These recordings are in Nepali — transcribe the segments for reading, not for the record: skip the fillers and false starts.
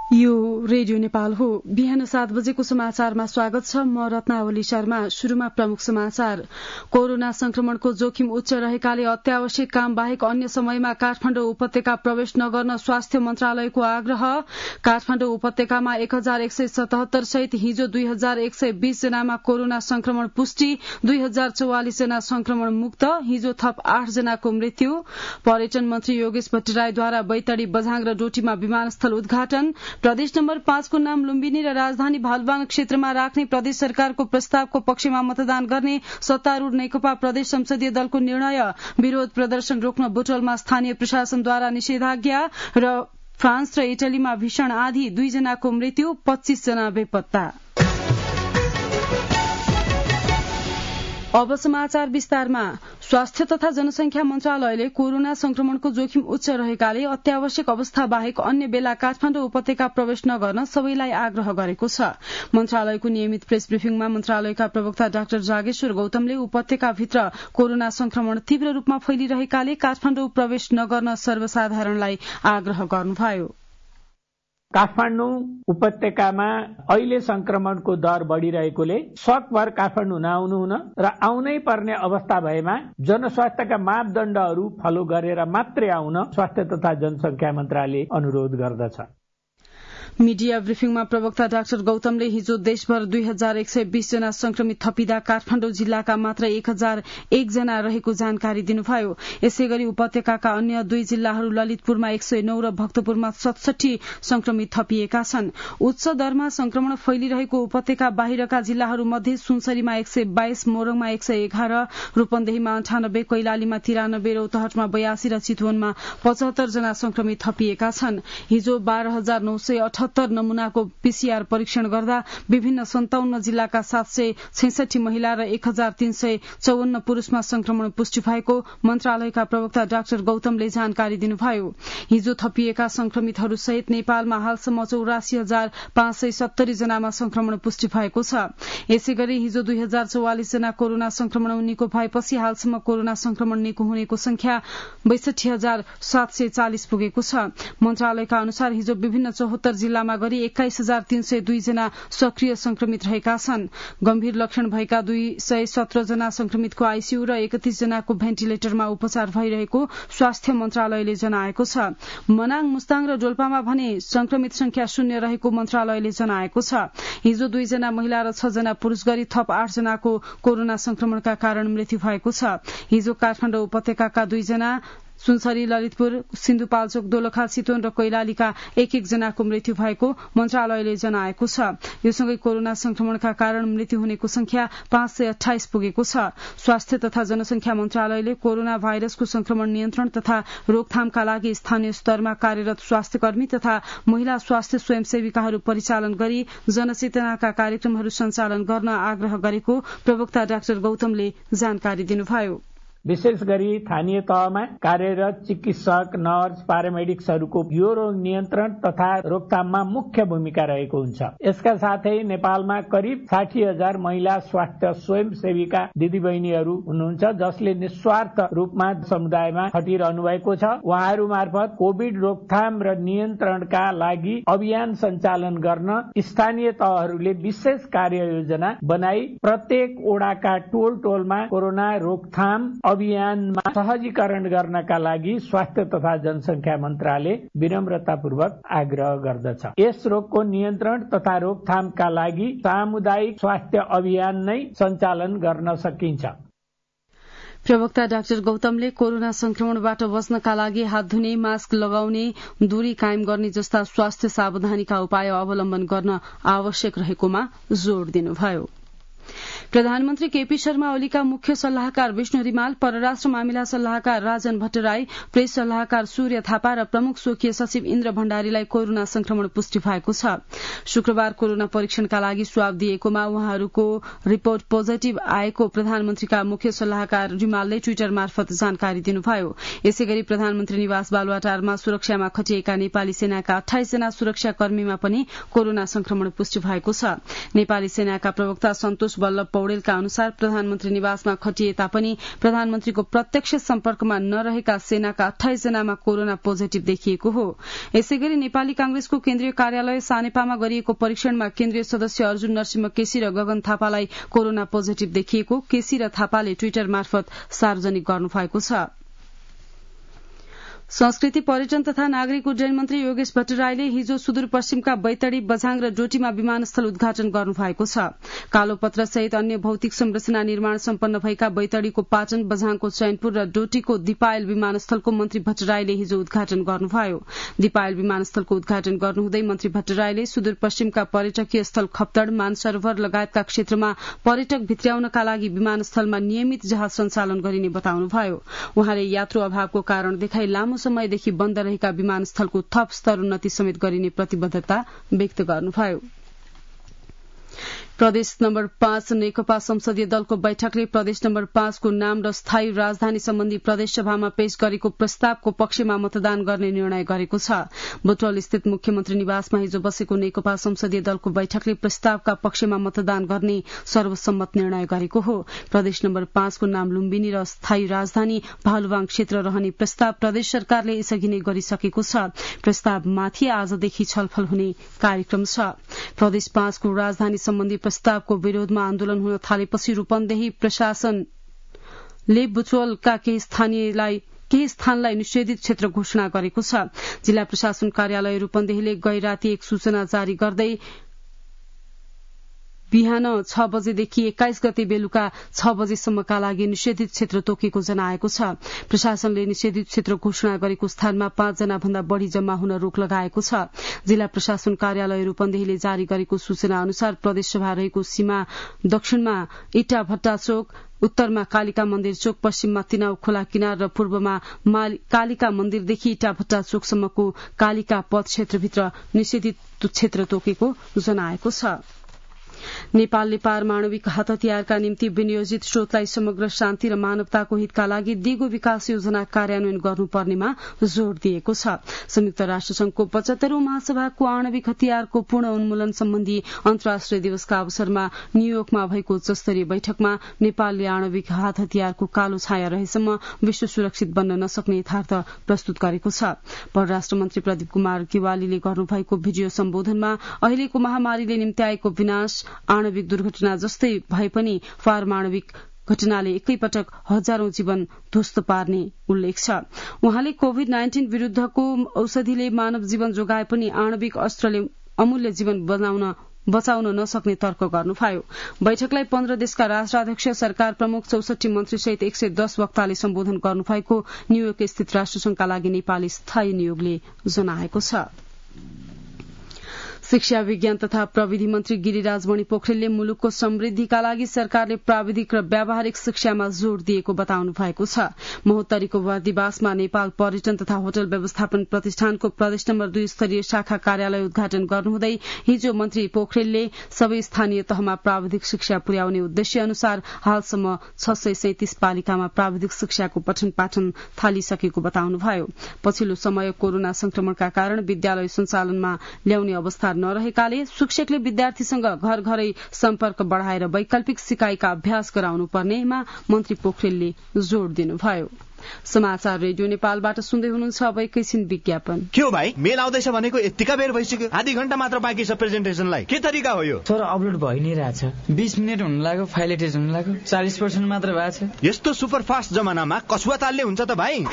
यो रेडियो नेपाल हो। बिहान 7 बजेको समाचारमा स्वागत छ। म रत्नावली शर्मा। शुरूमा प्रमुख समाचार। कोरोना संक्रमणको जोखिम उच्च रहेकाले अत्यावश्यक काम बाहेक अन्य समयमा काठमाडौँ उपत्यका प्रवेश नगर्न स्वास्थ्य मन्त्रालयको आग्रह। काठमाडौँ उपत्यकामा 1177 सहित हिजो 2120 जनामा कोरोना संक्रमण पुष्टि, 2044 जना संक्रमण मुक्त, हिजो थप 8 जनाको मृत्यु। पर्यटन मन्त्री योगेश भट्टराईद्वारा बैतडी, बझाङ र डोटीमा विमानस्थल उद्घाटन। प्रदेश नम्बर 5 को नाम लुम्बिनी र राजधानी भालुवाङ क्षेत्रमा राख्ने प्रदेश सरकारको प्रस्तावको पक्षमा मतदान गर्ने सत्तारूढ़ नेकपा प्रदेश संसदीय दलको निर्णय। विरोध प्रदर्शन रोक्न बुटवलमा स्थानीय प्रशासनद्वारा निषेधाज्ञा। र फ्रान्स र इटलीमा भीषण आँधी, 2 जनाको मृत्यु, 25 जना बेपत्ता। अब समाचार विस्तारमा। स्वास्थ्य तथा जनसंख्या मन्त्रालयले कोरोना संक्रमणको जोखिम उच्च रहेकाले अत्यावश्यक अवस्था बाहेक अन्य बेला काठमाडौँ उपत्यका प्रवेश नगर्न सबैलाई आग्रह गरेको छ। मन्त्रालयको नियमित प्रेस ब्रिफिङमा मन्त्रालयका प्रवक्ता डाक्टर जागेश्वर गौतमले उपत्यकाभित्र कोरोना संक्रमण तीव्र रूपमा फैलिरहेकाले काठमाडौँ प्रवेश नगर्न सर्वसाधारणलाई आग्रह गर्नुभयो। काठमाडौँ उपत्यकामा अहिले संक्रमणको दर बढ़िरहेकोले सकभर काठमाडौँ नआउनु हुन र आउनै पर्ने अवस्था भएमा जनस्वास्थ्यका मापदण्डहरू फलो गरेर मात्रै आउन स्वास्थ्य तथा जनसंख्या मन्त्रालयले अनुरोध गर्दछ। मीडिया ब्रिफिङमा प्रवक्ता डाक्टर गौतमले हिजो देशभर 2120 जना संक्रमित थपिँदा काठमाडौँ जिल्लाका मात्र 1001 जना रहेको जानकारी दिनुभयो। यसै गरी उपत्यकाका अन्य 2 जिल्लाहरू ललितपुरमा 109 र भक्तपुरमा 67 संक्रमित थपिएका छन्। उच्च दरमा संक्रमण फैलिरहेको उपत्यका बाहिरका जिल्लाहरू मध्ये सुनसरीमा 122, मोरङमा 111, रूपन्देहीमा 98, कैलालीमा 93, रौतहटमा 82 र चितवनमा 75 जना संक्रमित थपिएका छन्। हिजो 12,978 नमूनाको पीसीआर परीक्षण गर्दा विभिन्न 57 जिल्लाका 766 महिला र 1354 पुरूषमा संक्रमण पुष्टि भएको मन्त्रालयका प्रवक्ता डाक्टर गौतमले जानकारी दिनुभयो। हिजो थपिएका संक्रमितहरू सहित नेपालमा हालसम्म 84,570 जनामा संक्रमण पुष्टि भएको छ। यसै गरी हिजो 2044 जना कोरोना संक्रमण निको भएपछि हालसम्म कोरोना संक्रमण निको हुनेको संख्या 62,740 पुगेको छ। मन्त्रालयका अनुसार हिजो विभिन्न 74 जिल्लामा गरी 21,302 जना सक्रिय संक्रमित रहेका छन्। गम्भीर लक्षण भएका 217 जना संक्रमितको आईसीयू र 31 जनाको भेन्टिलेटरमा उपचार भइरहेको स्वास्थ्य मन्त्रालयले जनाएको छ। मनाङ, मुस्ताङ र डोल्पामा भने संक्रमित संख्या 0 रहेको मन्त्रालयले जनाएको छ। हिजो 2 जना महिला र 6 जना पुरूष गरी थप 8 जनाको कोरोना संक्रमणका कारण मृत्यु भएको छ। हिजो काठमाडौँ उपत्यकाका 2 जना, सुनसरी, ललितपुर, सिन्धुपाल्चोक, दोलखा, चितवन र कैलालीका 1-1 जनाको मृत्यु भएको मन्त्रालयले जनाएको छ। यो सँगै कोरोना संक्रमणका कारण मृत्यु हुनेको संख्या 528 पुगेको छ। स्वास्थ्य तथा जनसंख्या मन्त्रालयले कोरोना भाइरसको संक्रमण नियन्त्रण तथा रोकथामका लागि स्थानीय स्तरमा कार्यरत स्वास्थ्यकर्मी तथा महिला स्वास्थ्य स्वयंसेविकाहरू परिचालन गरी जनचेतनाका कार्यक्रमहरू सञ्चालन गर्न आग्रह गरेको प्रवक्ता डाक्टर गौतमले जानकारी दिनुभयो। विशेष गरी स्थानीय तहमा कार्यरत चिकित्सक, नर्स, प्यारामेडिक्सहरूको यो रोग नियन्त्रण तथा रोकथाममा मुख्य भूमिका रहेको हुन्छ। यसका साथै नेपालमा करिब 60,000 महिला स्वास्थ्य स्वयंसेविका दिदीबहिनीहरू हुनुहुन्छ जसले निस्वार्थ रूपमा समुदायमा खटिरहनु भएको छ। उहाँहरू मार्फत कोभिड रोकथाम र नियन्त्रणका लागि अभियान सञ्चालन गर्न स्थानीय तहहरूले विशेष कार्ययोजना बनाई प्रत्येक ओडाका टोलमा कोरोना रोकथाम अभियानमा सहजीकरण गर्नका लागि स्वास्थ्य तथा जनसंख्या मन्त्रालय विनम्रतापूर्वक आग्रह गर्दछ। यस रोगको नियन्त्रण तथा रोकथामका लागि सामुदायिक स्वास्थ्य अभियान नै सञ्चालन गर्न सकिन्छ। प्रवक्ता डाक्टर गौतमले कोरोना संक्रमणबाट बच्नका लागि हात धुने, मास्क लगाउने, दूरी कायम गर्ने जस्ता स्वास्थ्य सावधानीका उपाय अवलम्बन गर्न आवश्यक रहेकोमा जोड़ दिनुभयो। प्रधानमन्त्री केपी शर्मा ओलीका मुख्य सल्लाहकार विष्णु रिमाल, परराष्ट्र मामिला सल्लाहकार राजन भट्टराई, प्रेस सल्लाहकार सूर्य थापा र प्रमुख स्वकीय सचिव इन्द्र भण्डारीलाई कोरोना संक्रमण पुष्टि भएको छ। शुक्रबार कोरोना परीक्षणका लागि स्वाब दिएकोमा उहाँहरूको रिपोर्ट पोजिटिभ आएको प्रधानमन्त्रीका मुख्य सल्लाहकार रिमालले ट्विटर मार्फत जानकारी दिनुभयो। यसै गरी प्रधानमन्त्री निवास बालुवाटारमा सुरक्षामा खटिएका नेपाली सेनाका 28 जना सुरक्षाकर्मीमा पनि कोरोना संक्रमण पुष्टि भएको छ। नेपाली सेनाका प्रवक्ता सन्तोष बल्लभ पौडेलका अनुसार प्रधानमन्त्री निवासमा खटिए तापनि प्रधानमन्त्रीको प्रत्यक्ष सम्पर्कमा नरहेका सेनाका 28 जनामा कोरोना पोजिटिभ देखिएको हो। यसैगरी नेपाली कांग्रेसको केन्द्रीय कार्यालय सानेपामा गरिएको परीक्षणमा केन्द्रीय सदस्य अर्जुन नरसिंह केसी र गगन थापालाई कोरोना पोजिटिभ देखिएको केसी र थापाले ट्विटर मार्फत सार्वजनिक गर्नुभएको छ। संस्कृति पर्यटन तथा नागरिक उड्डयन मन्त्री योगेश भट्टराईले हिजो सुदूरपश्चिमका बैतडी बझाङ र डोटीमा विमानस्थल उद्घाटन गर्नुभएको छ। कालोपत्र सहित अन्य भौतिक संरचना निर्माण सम्पन्न भएका बैतडीको पाटन, बझाङको चैनपुर र डोटीको दिपायल विमानस्थलको मन्त्री भट्टराईले हिजो उद्घाटन गर्नुभयो। दिपायल विमानस्थलको उद्घाटन गर्नुहुँदै मन्त्री भट्टराईले सुदूरपश्चिमका पर्यटकीय स्थल खप्तड, मानसरोवर लगायतका क्षेत्रमा पर्यटक भित्र्याउनका लागि विमानस्थलमा नियमित जहाज सञ्चालन गरिने बताउनुभयो। उहाँले यात्रु अभावको कारण देखाई लामो समयदेखि बन्द रहेका विमानस्थलको थप स्तरोन्नति समेत गरिने प्रतिबद्धता व्यक्त गर्नुभयो। प्रदेश नम्बर 5 नेकपा संसदीय दलको बैठकले प्रदेश नम्बर 5 को नाम र स्थायी राजधानी सम्बन्धी प्रदेश सभामा पेश गरेको प्रस्तावको पक्षमा मतदान गर्ने निर्णय गरेको छ। बुटवल स्थित मुख्यमन्त्री निवासमा हिजो बसेको नेकपा संसदीय दलको बैठकले प्रस्तावका पक्षमा मतदान गर्ने सर्वसम्मत निर्णय गरेको हो। प्रदेश नम्बर 5 को नाम लुम्बिनी र स्थायी राजधानी भालुवाङ क्षेत्र रहने प्रस्ताव प्रदेश सरकारले यसअघि नै गरिसकेको छ। प्रस्तावमाथि आजदेखि छलफल हुने कार्यक्रम छ। प्रदेश 5 को राजधानी सम्बन्धी प्रस्तावको विरोधमा आन्दोलन हुन थालेपछि रूपन्देही प्रशासनले बुटवलका केही स्थानलाई निषेधित क्षेत्र घोषणा गरेको छ। जिल्ला प्रशासन कार्यालय रूपन्देहीले गैराती एक सूचना जारी गर्दै बिहान 6 बजेदेखि 21 गते बेलुका 6 बजेसम्मका लागि निषेधित क्षेत्र तोकेको जनाएको छ। प्रशासनले निषेधित क्षेत्र घोषणा गरेको स्थानमा 5 जना भन्दा बढ़ी जम्मा हुन रोक लगाएको छ। जिल्ला प्रशासन कार्यालय रूपन्देहीले जारी गरेको सूचना अनुसार प्रदेशसभा रहेको सीमा दक्षिणमा इटा भट्टा चोक, उत्तरमा कालिका मन्दिर चोक, पश्चिममा तिनाउ खोला किनार र पूर्वमा कालिका मन्दिरदेखि इटा भट्टा चोकसम्मको कालिका पथ क्षेत्रभित्र निषेधित क्षेत्र तोकेको जनाएको छ। नेपालले पारमाणविक हात हतियारका निम्ति विनियोजित स्रोतलाई समग्र शान्ति र मानवताको हितका लागि दिगो विकास योजना कार्यान्वयन गर्नुपर्नेमा जोड़ दिएको छ। संयुक्त राष्ट्रसंघको 75औं महासभाको आणविक हतियारको पूर्ण उन्मूलन सम्बन्धी अन्तर्राष्ट्रिय दिवसका अवसरमा न्यूयोर्कमा भएको उच्चस्तरीय बैठकमा नेपालले आणविक हात हतियारको कालो छाया रहेसम्म विश्व सुरक्षित बन्न नसक्ने यथार्थ प्रस्तुत गरेको छ। परराष्ट्र मन्त्री प्रदीप कुमार गेवालीले गर्नुभएको भिडियो सम्बोधनमा अहिलेको महामारीले निम्त्याएको विनाश, आणविक दुर्घटना जस्तै भए पनि पारमाणविक घटनाले एकैपटक हजारौं जीवन ध्वस्त पार्ने उल्लेख छ। उहाँले कोभिड-19 विरूद्धको औषधिले मानव जीवन जोगाए पनि आणविक अस्त्रले अमूल्य जीवन बचाउन नसक्ने तर्क गर्नुभयो। बैठकलाई 15 देशका राष्ट्राध्यक्ष, सरकार प्रमुख, 64 मन्त्री सहित 110 वक्ताले सम्बोधन गर्नुभएको न्यूयोर्क स्थित राष्ट्रसंघका लागि नेपाली स्थायी नियोगले जनाएको छ। शिक्षा, विज्ञान तथा प्रविधि मन्त्री गिरिराज मणि पोखरेलले मुलुकको समृद्धिका लागि सरकारले प्राविधिक र व्यावहारिक शिक्षामा जोड़ दिएको बताउनु भएको छ। महोत्तरीको बर्दिवासमा नेपाल पर्यटन तथा होटल व्यवस्थापन प्रतिष्ठानको प्रदेश नम्बर 2 स्तरीय शाखा कार्यालय उद्घाटन गर्नुहुँदै हिजो मन्त्री पोखरेलले सबै स्थानीय तहमा प्राविधिक शिक्षा पुर्याउने उद्देश्य अनुसार हालसम्म 637 पालिकामा प्राविधिक शिक्षाको पठन पाठन थालिसकेको बताउनुभयो। पछिल्लो समय कोरोना संक्रमणका कारण विद्यालय सञ्चालनमा ल्याउने अवस्था नरहेकाले शिक्षकले विद्यार्थीसँग घर घरै सम्पर्क बढ़ाएर वैकल्पिक सिकाइका अभ्यास गराउनु पर्नेमा मन्त्री पोखरेलले जोड़ दिनुभयो। समाचार रेडियो नेपालबाट सुन्दै हुनुहुन्छ। अब एकैछिन विज्ञापन। के हो भाइ, मेल आउँदैछ भनेको यतिका बेर भइसक्यो? आधी घण्टा मात्र बाँकी छ प्रेजेन्टेसनलाई। के तरिका हो यो? सर, अपलोड भइ नै रहेछ। 20 मिनेट हुन लाग्यो, फाइल एटेच हुन लाग्यो, 40% मात्र भएको छ। यस्तो सुपर फास्ट जमानामा कसुवा तालले हुन्छ त भाइ?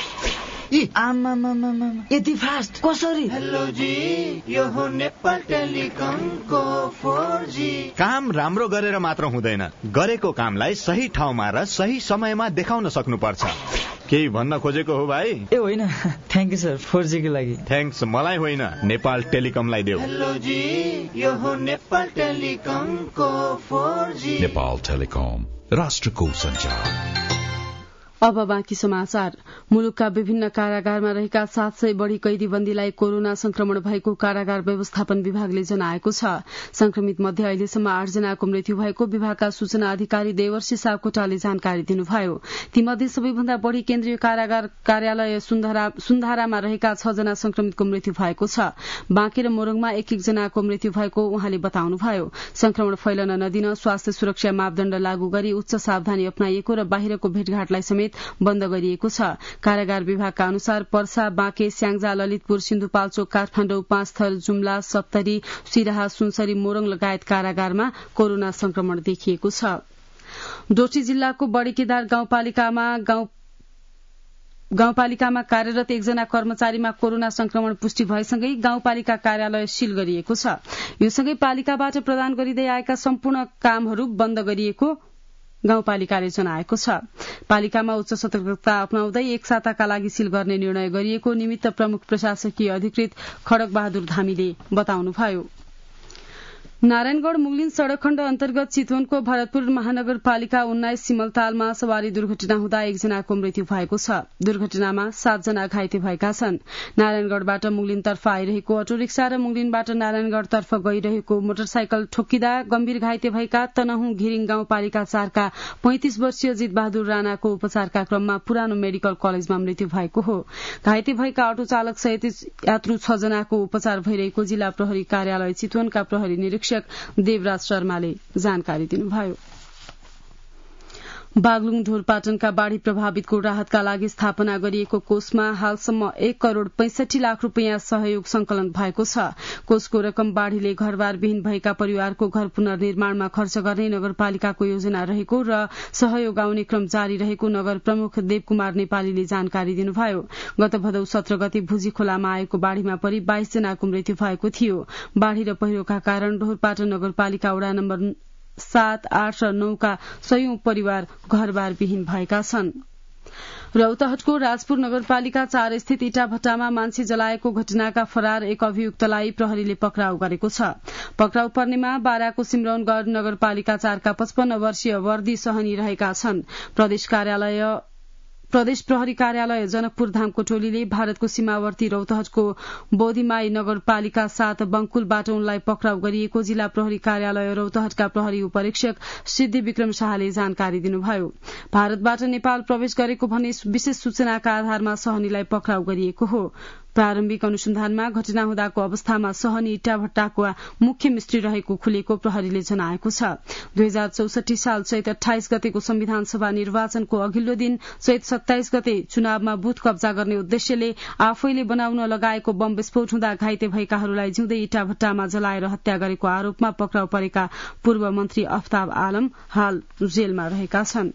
यति फास्ट कसरी? हेलो जी, यो हो नेपाल टेलिकमको 4G। काम राम्रो गरेर मात्र हुँदैन, गरेको कामलाई सही ठाउँमा र सही समयमा देखाउन सक्नुपर्छ। केही भन्न खोजेको हो भाइ? ए होइन, थ्याङ्क यू सर, 4G को लागि। थ्याङ्क्स मलाई होइन, नेपाल टेलिकमलाई देऊ। हेलो जी, यो हो नेपाल टेलिकमको 4G। नेपाल टेलिकम, राष्ट्रको सञ्चार। अब बाँकी समाचार। मुलुकका विभिन्न कारागारमा रहेका 700 बढ़ी कैदीबन्दीलाई कोरोना संक्रमण भएको कारागार व्यवस्थापन विभागले जनाएको छ। संक्रमित मध्ये अहिलेसम्म 8 जनाको मृत्यु भएको विभागका सूचना अधिकारी देवर्षी सापकोटाले जानकारी दिनुभयो। तीमध्ये सबैभन्दा बढ़ी केन्द्रीय कारागार कार्यालय सुन्धारामा रहेका 6 जना संक्रमितको मृत्यु भएको छ। बाँके र मोरङमा 1-1 जनाको मृत्यु भएको उहाँले बताउनुभयो। संक्रमण फैलन नदिन स्वास्थ्य सुरक्षा मापदण्ड लागू गरी उच्च सावधानी अपनाइएको र बाहिरको भेटघाटलाई समेत बन्द गरिएको छ। कारागार विभागका अनुसार पर्सा, बाँके, स्याङ्जा, ललितपुर, सिन्धुपाल्चोक, काठमाडौँ, पाँचथर, जुम्ला, सप्तरी, सिराहा, सुनसरी, मोरङ लगायत कारागारमा कोरोना संक्रमण देखिएको छ। डोटी जिल्लाको बड़ीकेदार गाउँपालिकामा कार्यरत 1 जना कर्मचारीमा कोरोना संक्रमण पुष्टि भएसँगै गाउँपालिका कार्यालय सील गरिएको छ। यो सँगै पालिकाबाट प्रदान गरिँदै आएका सम्पूर्ण कामहरू बन्द गरिएको गाउँपालिकाले जनाएको छ। पालिकामा उच्च सतर्कता अपनाउँदै 1 साताका लागि सील गर्ने निर्णय गरिएको निमित्त प्रमुख प्रशासकीय अधिकृत खड्ग बहादुर धामीले बताउनुभयो। नारायणगढ़ मुगलिन सड़क खण्ड अन्तर्गत चितवनको भरतपुर महानगरपालिका 19 सिमलतालमा सवारी दुर्घटना हुँदा 1 जनाको मृत्यु भएको छ। दुर्घटनामा 7 जना घाइते भएका छन्। नारायणगढ़बाट मुगलिनतर्फ आइरहेको अटो रिक्सा र मुगलिनबाट नारायणगढ़तर्फ गइरहेको मोटरसाइकल ठोक्किँदा गम्भीर घाइते भएका तनहुँ घिरिङ गाउँपालिका 4 का 35 वर्षीय जितबहादुर राणाको उपचारका क्रममा पुरानो मेडिकल कलेजमा मृत्यु भएको हो। घाइते भएका अटो चालक सहित यात्रु 6 जनाको उपचार भइरहेको जिल्ला प्रहरी कार्यालय चितवनका प्रहरी निरीक्षक देवराज शर्माले जानकारी दिनुभयो। बागलुङ ढोरपाटनका बाढ़ी प्रभावितको राहतका लागि स्थापना गरिएको कोषमा हालसम्म 1 करोड़ 65 लाख रूपियाँ सहयोग संकलन भएको छ। कोषको रकम बाढ़ीले घरबारविहीन भएका परिवारको घर पुनर्निर्माणमा खर्च गर्ने नगरपालिकाको योजना रहेको र सहयोग आउने क्रम जारी रहेको नगर प्रमुख देवकुमार नेपालीले जानकारी दिनुभयो। गत भदौ 17 गते भुजी खोलामा आएको बाढ़ीमा परि 22 जनाको मृत्यु भएको थियो। बाढ़ी र पहिरोका कारण ढोरपाटन नगरपालिका वडा नम्बर 7, 8 र 9 का 100 परिवार घरबारविहीन भएका छन्। रौतहटको राजपुर नगरपालिका 4 स्थित इटा भट्टामा मान्छे जलाएको घटनाका फरार 1 अभियुक्तलाई प्रहरीले पक्राउ गरेको छ। पक्राउ पर्नेमा बाराको सिमरौनगढ़ नगरपालिका 4 का 55 वर्षीय वर्दी सहनी रहेका छन्। प्रदेश प्रहरी कार्यालय जनकपुर धामको टोलीले भारतको सीमावर्ती रौतहटको बोधिमाई नगरपालिका 7 बंकुलबाट उनलाई पक्राउ गरिएको जिल्ला प्रहरी कार्यालय रौतहटका प्रहरी उपरीक्षक सिद्धि विक्रम शाहले जानकारी दिनुभयो। भारतबाट नेपाल प्रवेश गरेको भन्ने विशेष सूचनाका आधारमा सहनीलाई पक्राउ गरिएको हो। प्रारम्भिक अनुसन्धानमा घटना हुँदाको अवस्थामा सहनी इट्टा भट्टाको मुख्य मिस्त्री रहेको खुलेको प्रहरीले जनाएको छ। 2064 साल चैत 28 गतेको संविधान सभा निर्वाचनको अघिल्लो दिन चैत 27 गते चुनावमा बुथ कब्जा गर्ने उद्देश्यले आफैले बनाउन लगाएको बम विस्फोट हुँदा घाइते भएकाहरूलाई जिउँदै इट्टा भट्टामा जलाएर हत्या गरेको आरोपमा पक्राउ परेका पूर्व मन्त्री अफ्ताब आलम हाल जेलमा रहेका छन्।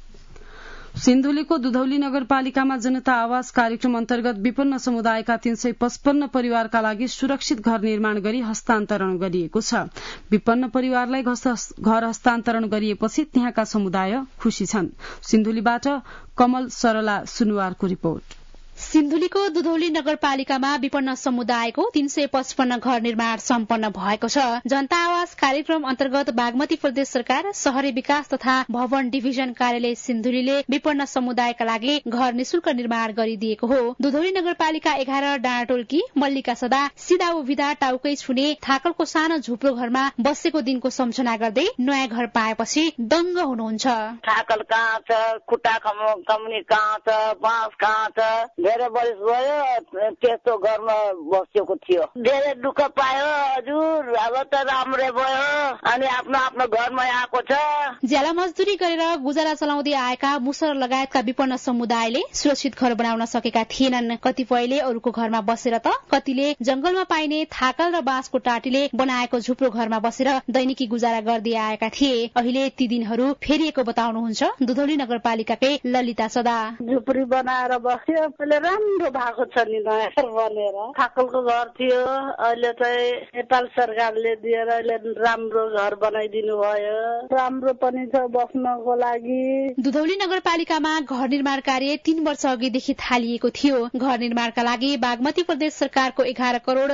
सिन्धुलीको दुधौली नगरपालिकामा जनता आवास कार्यक्रम अन्तर्गत विपन्न समुदायका 355 परिवारका लागि सुरक्षित घर निर्माण गरी हस्तान्तरण गरिएको छ। विपन्न परिवारलाई घर हस्तान्तरण गरिएपछि त्यहाँका समुदाय खुशी छन्। सिन्धुलीबाट कमल सरला सुनुवारको रिपोर्ट। सिन्धुलीको दुधौली नगरपालिकामा विपन्न समुदायको 355 घर निर्माण सम्पन्न भएको छ। जनता आवास कार्यक्रम अन्तर्गत बागमती प्रदेश सरकार शहरी विकास तथा भवन डिभिजन कार्यालय सिन्धुलीले विपन्न समुदायका लागि घर निशुल्क निर्माण गरिदिएको हो। दुधौली नगरपालिका 11 डाँडाटोलकी मल्लिका सदा सिधा उभिदा टाउकै छुने थाकलको सानो झुप्रो घरमा बसेको दिनको सम्झना गर्दै नयाँ घर पाएपछि दङ्ग हुनुहुन्छ। थाकल कहाँ छ, खुट्टा कमुनी कहाँ छ, बाँस कहाँ छ, धेरै वर्ष भयो त्यस्तो घरमा बसेको थियो। धेरै दुःख पायो हजुर, अब त राम्रै भयो अनि आफ्नो आफ्नो घरमा आएको छ। ज्याला मजदुरी गरेर गुजारा चलाउँदै आएका मुसर लगायतका विपन्न समुदायले सुरक्षित घर बनाउन सकेका थिएनन्। कतिपयले अरूको घरमा बसेर त कतिले जंगलमा पाइने थाकल र बाँसको टाटीले बनाएको झुप्रो घरमा बसेर दैनिकी गुजारा गर्दै आएका थिए। अहिले ती दिनहरू फेरिएको बताउनुहुन्छ दुधौली नगरपालिकाकै ललिता सदा। झुपडी बनाएर बस्यो, अहिले राम्रो भएको छ नि नयाँ घर बनेर। थाकलको घर थियो, अहिले चाहिँ नेपाल सरकारले दिएर अहिले राम्रो घर बनाइदिनु भयो। राम्रो पनि छ बस्नको लागि। दुधौली नगरपालिकामा घर निर्माण कार्य 3 वर्ष अघिदेखि थालिएको थियो। घर निर्माणका लागि बागमती प्रदेश सरकारको 11 करोड़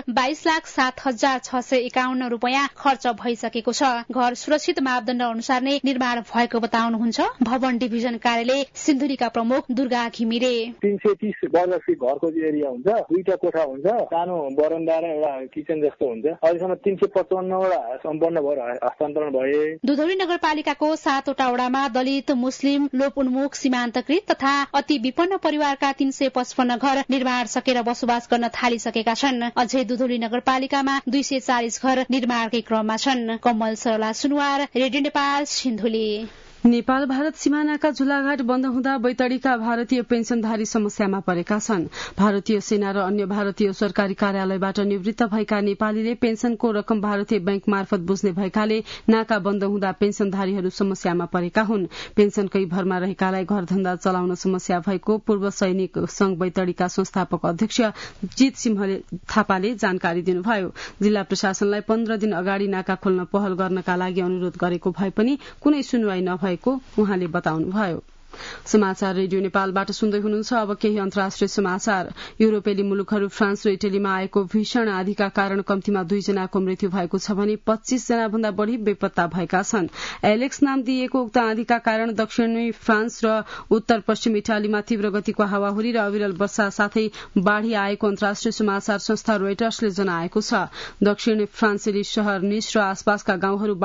22,07,651 रुपियाँ खर्च भइसकेको छ। घर सुरक्षित मापदण्ड अनुसार नै निर्माण भएको बताउनुहुन्छ भवन डिभिजन कार्यालय सिन्धुलीका प्रमुख दुर्गा घिमिरे। 330 वर्ग फिट घरको एरिया हुन्छ, 2टा कोठा हुन्छ, सानो बरन्डा र एउटा किचन जस्तो हुन्छ। अहिलेसम्म 355 वटा सम्पन्न भएर हस्तान्तरण भए। दुधौली नगरपालिकाको 7 वटा वडामा दलित, मुस्लिम, लोप उन्मुख, सीमान्तकृत तथा अति विपन्न परिवारका 355 घर निर्माण सकेर बसोबास गर्न थालिसकेका छन्। अझै दुधौली नगरपालिकामा 240 घर निर्माणकै क्रममा छन्। कमल सरला सुनवार, रेडियो नेपाल, सिन्धुली। नेपाल भारत सीमानाका झुलाघाट बन्द हुँदा बैतडीका भारतीय पेन्सनधारी समस्यामा परेका छन्। भारतीय सेना र अन्य भारतीय सरकारी कार्यालयबाट निवृत्त भएका नेपालीले पेन्सनको रकम भारतीय बैंक मार्फत बुझ्ने भएकाले नाका बन्द हुँदा पेन्सनधारीहरू समस्यामा परेका हुन्। पेन्सनकै भरमा रहेकालाई घरधन्दा चलाउन समस्या भएको पूर्व सैनिक संघ बैतडीका संस्थापक अध्यक्ष जित सिंह थापाले जानकारी दिनुभयो। जिल्ला प्रशासनलाई 15 दिन अगाडि नाका खोल्न पहल गर्नका लागि अनुरोध गरेको भए पनि कुनै सुनवाई नभए उहाँले बताउनुभयो। समाचार रेडियो नेपालबाट सुन्दै हुनुहुन्छ। अब केही अन्तर्राष्ट्रिय समाचार। युरोपेली मुलुकहरू फ्रान्स र इटलीमा आएको भीषण आँधीका कारण कम्तीमा 2 जनाको मृत्यु भएको छ भने 25 जना भन्दा बढ़ी बेपत्ता भएका छन्। एलेक्स नाम दिइएको उक्त आँधीका कारण दक्षिणी फ्रान्स र उत्तर पश्चिम इटालीमा तीव्र गतिको हावाहुरी र अविरल वर्षा साथै बाढ़ी आएको अन्तर्राष्ट्रिय समाचार संस्था रोइटर्सले जनाएको छ। दक्षिणी फ्रान्सेली शहर निस र आसपासका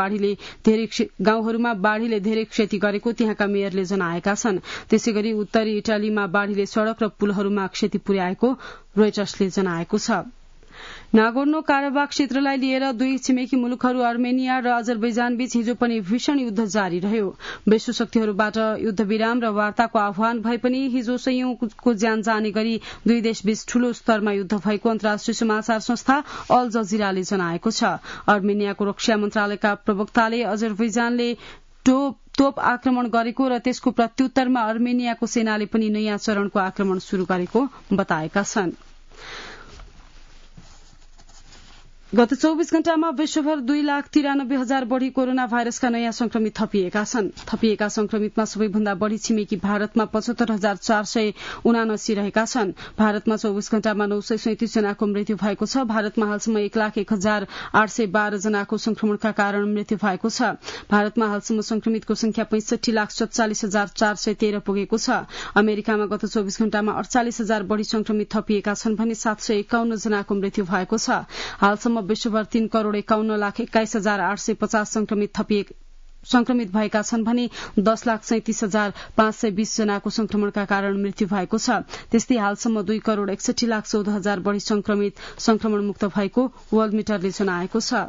गाउँहरूमा बाढ़ीले धेरै क्षति गरेको त्यहाँका मेयरले जनाएका छन्। त्यसैगरी उत्तरी इटालीमा बाढ़ीले सड़क र पुलहरूमा क्षति पुर्याएको रोइटर्सले जनाएको छ। नागोर्नो काराबाख क्षेत्रलाई लिएर 2 छिमेकी मुलुकहरू अर्मेनिया र अजरबैजान बीच हिजो पनि भीषण युद्ध जारी रह्यो। विश्व शक्तिहरूबाट युद्ध विराम र वार्ताको आह्वान भए पनि हिजो सयौंको ज्यान जाने गरी 2 देशबीच ठूलो स्तरमा युद्ध भएको अन्तर्राष्ट्रिय समाचार संस्था अल जजिराले जनाएको छ। अर्मेनियाको रक्षा मन्त्रालयका प्रवक्ताले अजरबैजानले तोप आक्रमण गरेको र त्यसको प्रत्युत्तरमा अर्मेनियाको सेनाले पनि नयाँ चरणको आक्रमण शुरू गरेको बताएका छन्। गत 24 घण्टामा विश्वभर 2,93,000 बढ़ी कोरोना भाइरसका नयाँ संक्रमित थपिएका छन्। थपिएका संक्रमितमा सबैभन्दा बढ़ी छिमेकी भारतमा 75,479 रहेका छन्। भारतमा 24 घण्टामा 937 जनाको मृत्यु भएको छ। भारतमा हालसम्म 1,01,812 जनाको संक्रमणका कारण मृत्यु भएको छ। भारतमा हालसम्म संक्रमितको संख्या 65,47,413 पुगेको छ। अमेरिकामा गत 24 घण्टामा 48,000 बढ़ी संक्रमित थपिएका छन् भने 751 जनाको मृत्यु भएको छ। हालसम्म विश्वभर 3,51,21,850 संक्रमित भएका छन् भने 10,37,520 जनाको संक्रमणका कारण मृत्यु भएको छ। त्यस्तै हालसम्म 2,61,14,000 बढ़ी संक्रमणमुक्त भएको वर्ल्ड मिटरले जनाएको छ।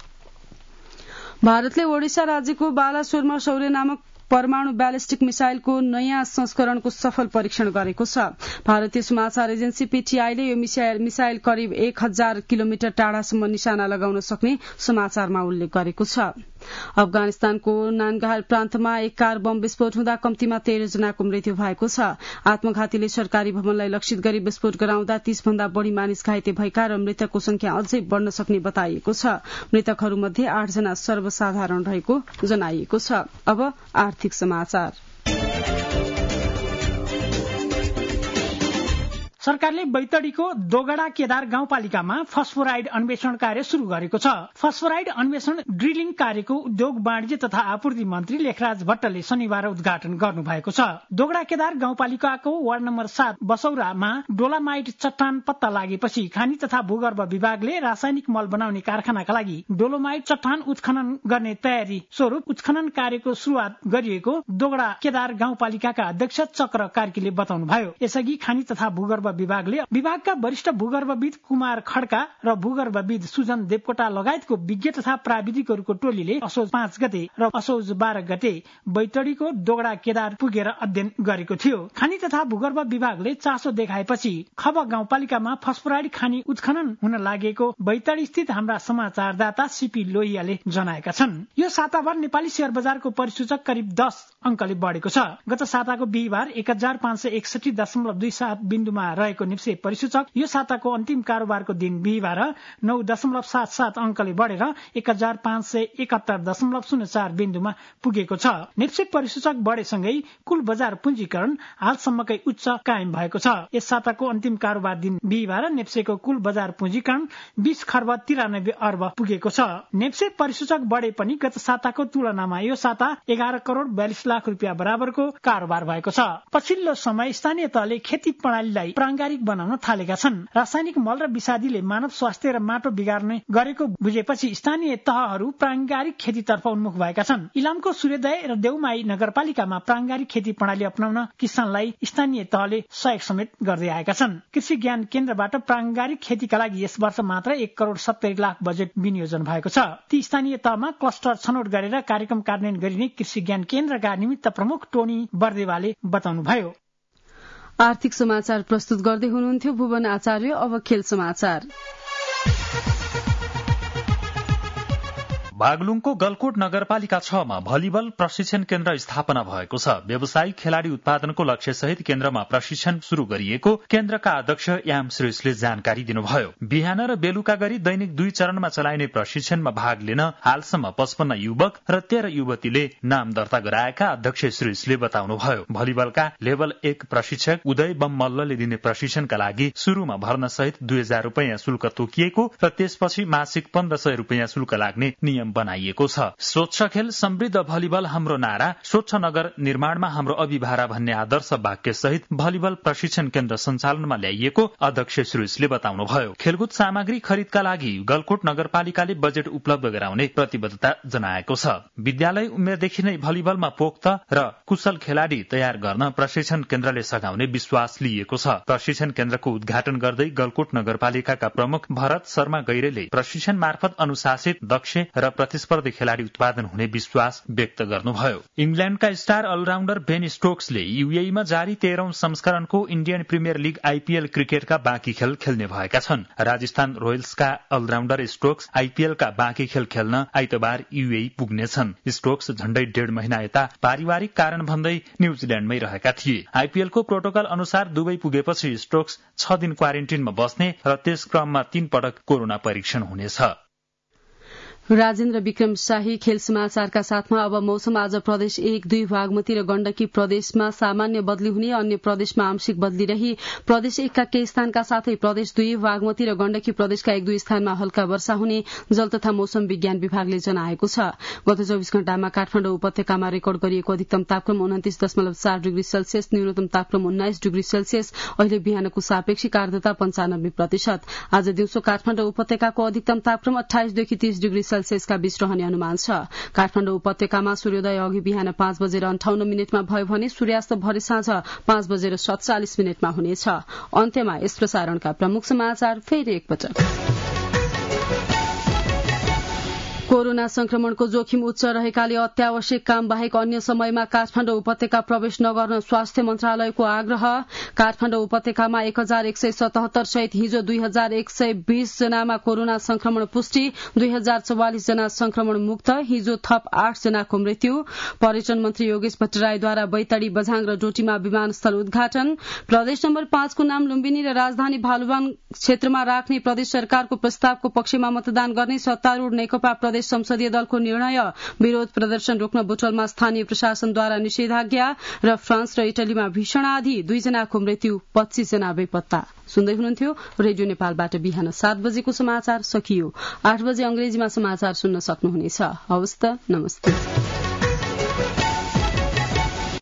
भारतले ओडिसा राज्यको बालासोरमा शौर्य नामक परमाणु ब्यालिस्टिक मिसाइलको नयाँ संस्करणको सफल परीक्षण गरेको छ। भारतीय समाचार एजेन्सी पीटीआईले यो मिसाइल करिब 1,000 किलोमिटर टाढासम्म निशाना लगाउन सक्ने समाचारमा उल्लेख गरेको छ। अफगानिस्तानको नानगाहर प्रान्तमा एक कार बम विस्फोट हुँदा कम्तीमा 13 जनाको मृत्यु भएको छ। आत्मघातीले सरकारी भवनलाई लक्षित गरी विस्फोट गराउँदा 30 भन्दा बढ़ी मानिस घाइते भएका र मृतकको संख्या अझै बढ़न सक्ने बताइएको छ। मृतकहरूमध्ये 8 जना सर्वसाधारण रहेको जनाइएको छ। अब आर्थिक समाचार। सरकारले बैतडीको दोगडा केदार गाउँपालिकामा फस्फोराइड अन्वेषण कार्य शुरू गरेको छ। फस्फोराइड अन्वेषण ड्रिलिङ कार्यको उद्योग वाणिज्य तथा आपूर्ति मन्त्री लेखराज भट्टले शनिबार उद्घाटन गर्नु भएको छ। दोगडा केदार गाउँपालिकाको वार्ड नम्बर 7 बसौरामा डोलामाइट चट्टान पत्ता लागेपछि खानी तथा भूगर्भ विभागले रासायनिक मल बनाउने कारखानाका लागि डोलोमाइट चट्टान उत्खनन गर्ने तयारी स्वरूप उत्खनन कार्यको शुरूआत गरिएको दोगडा केदार गाउँपालिकाका अध्यक्ष चक्र कार्कीले बताउनुभयो। यसअघि खानी तथा भूगर्भ विभागका वरिष्ठ भूगर्भविद कुमार खड्का र भूगर्भविद सुजन देवकोटा लगायतको विज्ञ तथा प्राविधिकहरूको टोलीले असोज 5 गते र असोज 12 गते बैतडीको दोगडा केदार पुगेर अध्ययन गरेको थियो। खानी तथा भूगर्भ विभागले चासो देखाएपछि खब गाउँपालिकामा फस्फोराइड खानी उत्खनन हुन लागेको बैतडी स्थित हाम्रा समाचारदाता सीपी लोहियाले जनाएका छन्। यो साताभर नेपाली शेयर बजारको परिसूचक करिब 10 अंकले बढेको छ। गत साताको बिहीबार 1,561.27 बिन्दुमा रहेको निप्से परिसूचक यो साताको अन्तिम कारोबारको दिन बिहीबार 9.77 अंकले बढेर 1571.04 बिन्दुमा पुगेको छ। निप्से परिसूचक बढेसँगै कुल बजार पुँजीकरण हालसम्मकै उच्च कायम भएको छ। यस साताको अन्तिम कारोबार दिन बिहीबार नेप्सेको कुल बजार पुँजीकरण 20 खर्ब 93 अर्ब पुगेको छ। नेप्से परिसूचक बढे पनि गत साताको तुलनामा यो साता 11 करोड़ 42 लाख रुपियाँ बराबरको कारोबार भएको छ। पछिल्लो समय स्थानीय तहले खेती प्रणालीलाई प्राङ्गारिक बनाउन थालेका छन्। रासायनिक मल र विषादीले मानव स्वास्थ्य र माटो बिगार्ने गरेको बुझेपछि स्थानीय तहहरू प्राङ्गारिक खेतीतर्फ उन्मुख भएका छन्। इलामको सूर्योदय र देउमाई नगरपालिकामा प्राङ्गारिक खेती प्रणाली अपनाउन किसानलाई स्थानीय तहले सहयोग समेत गर्दै आएका छन्। कृषि ज्ञान केन्द्रबाट प्राङ्गारिक खेतीका लागि यस वर्ष मात्र 1 करोड़ 70 लाख बजेट विनियोजन भएको छ। ती स्थानीय तहमा क्लस्टर छनौट गरेर कार्यक्रम कार्यान्वयन गरिने कृषि ज्ञान केन्द्रका निमित्त प्रमुख टोनी बर्देवाले बताउनुभयो। आर्थिक समाचार प्रस्तुत गर्दै हुनुहुन्थ्यो भुवन आचार्य। अब खेल समाचार। बागलुङको गलकोट नगरपालिका 6 मा भलिबल प्रशिक्षण केन्द्र स्थापना भएको छ। व्यावसायिक खेलाड़ी उत्पादनको लक्ष्य सहित केन्द्रमा प्रशिक्षण शुरू गरिएको केन्द्रका अध्यक्ष याम श्रेष्ठले जानकारी दिनुभयो। बिहान र बेलुका गरी दैनिक 2 चरणमा चलाइने प्रशिक्षणमा भाग लिन हालसम्म 55 युवक र 13 युवतीले नाम दर्ता गराएका अध्यक्ष श्रेष्ठले बताउनुभयो। भलिबलका लेभल 1 प्रशिक्षक उदय बम मल्लले दिने प्रशिक्षणका लागि शुरूमा भर्ना सहित 2000 रुपियाँ शुल्क तोकिएको र त्यसपछि मासिक 1500 रुपियाँ शुल्क लाग्ने नियम बनाइएको छ। स्वच्छ खेल समृद्ध भलिबल हाम्रो नारा, स्वच्छ नगर निर्माणमा हाम्रो अभिभारा भन्ने आदर्श वाक्य सहित भलिबल प्रशिक्षण केन्द्र सञ्चालनमा ल्याइएको अध्यक्ष श्रेष्ठले बताउनुभयो। खेलकुद सामग्री खरिदका लागि गलकोट नगरपालिकाले बजेट उपलब्ध गराउने प्रतिबद्धता जनाएको छ। विद्यालय उमेरदेखि नै भलिबलमा पोख्त र कुशल खेलाड़ी तयार गर्न प्रशिक्षण केन्द्रले सघाउने विश्वास लिएको छ। प्रशिक्षण केन्द्रको उद्घाटन गर्दै गलकोट नगरपालिकाका प्रमुख भरत शर्मा गैरेले प्रशिक्षण मार्फत अनुशासित, दक्ष र प्रतिस्पर्धी खेलाड़ी उत्पादन हुने विश्वास व्यक्त गर्नुभयो। इंग्ल्याण्डका स्टार अलराउण्डर बेन स्टोक्सले यूएईमा जारी 13औं संस्करणको इण्डियन प्रिमियर लीग आईपीएल क्रिकेटका बाँकी खेल खेल्ने भएका छन्। राजस्थान रोयल्सका अलराउण्डर स्टोक्स आईपीएलका बाँकी खेल खेल्न आइतबार यूएई पुग्नेछन्। स्टोक्स झण्डै 1.5 महिना यता पारिवारिक कारण भन्दै न्यूजील्याण्डमै रहेका थिए। आईपीएलको प्रोटोकल अनुसार दुबई पुगेपछि स्टोक्स 6 दिन क्वारेन्टिनमा बस्ने र त्यस क्रममा 3 पटक कोरोना परीक्षण हुनेछ। राजेन्द्र विक्रम शाही खेल समाचारका साथमा अब मौसम। आज प्रदेश 1, 2 बागमती र गण्डकी प्रदेशमा सामान्य बदली हुने, अन्य प्रदेशमा आंशिक बदली रही प्रदेश 1 का केही स्थानका साथै प्रदेश 2, बागमती र गण्डकी प्रदेशका 1-2 स्थानमा हल्का वर्षा हुने जल तथा मौसम विज्ञान विभागले जनाएको छ। गत 24 घण्टामा काठमाडौँ उपत्यकामा रेकर्ड गरिएको अधिकतम तापक्रम 29.4 डिग्री सेल्सियस, न्यूनतम तापक्रम 19 डिग्री सेल्सियस। अहिले बिहानको सापेक्षिक आर्द्रता 95%। आज दिउँसो काठमाडौँ उपत्यकाको अधिकतम तापक्रम 28 देखि 30 डिग्री सेल्सियसका बीच रहने अनुमान छ। काठमाडौँ उपत्यकामा सूर्योदय अघि बिहान 5:58 भयो भने सूर्यास्त भरे साँझ 5:47 हुनेछ। अन्त्यमा यस प्रसारणका प्रमुख समाचार फेरि एकपटक। कोरोना संक्रमणको जोखिम उच्च रहेकाले अत्यावश्यक काम बाहेक अन्य समयमा काठमाडौँ उपत्यका प्रवेश नगर्न स्वास्थ्य मन्त्रालयको आग्रह। काठमाडौँ उपत्यकामा 1177 सहित हिजो 2120 जनामा कोरोना संक्रमण पुष्टि, 2044 जना संक्रमण मुक्त। हिजो थप 8 जनाको मृत्यु। पर्यटन मन्त्री योगेश भट्टराईद्वारा बैतडी, बझाङ र डोटीमा विमानस्थल उद्घाटन। प्रदेश नम्बर 5 को नाम लुम्बिनी र राजधानी भालुवाङ क्षेत्रमा राख्ने प्रदेश सरकारको प्रस्तावको पक्षमा मतदान गर्ने सत्तारूढ़ नेकपा प्रदेश संसदीय दलको निर्णय। विरोध प्रदर्शन रोक्न बुटवलमा स्थानीय प्रशासनद्वारा निषेधाज्ञा। र फ्रान्स र इटलीमा भीषण आँधी, 2 जनाको मृत्यु, 25 जना बेपत्ता। सुन्दै हुनुहुन्थ्यो रेडियो नेपालबाट बिहान 7 बजेको समाचार सकियो। 8 बजे अंग्रेजीमा समाचार सुन्न सक्नुहुनेछ। हवस् त, नमस्ते।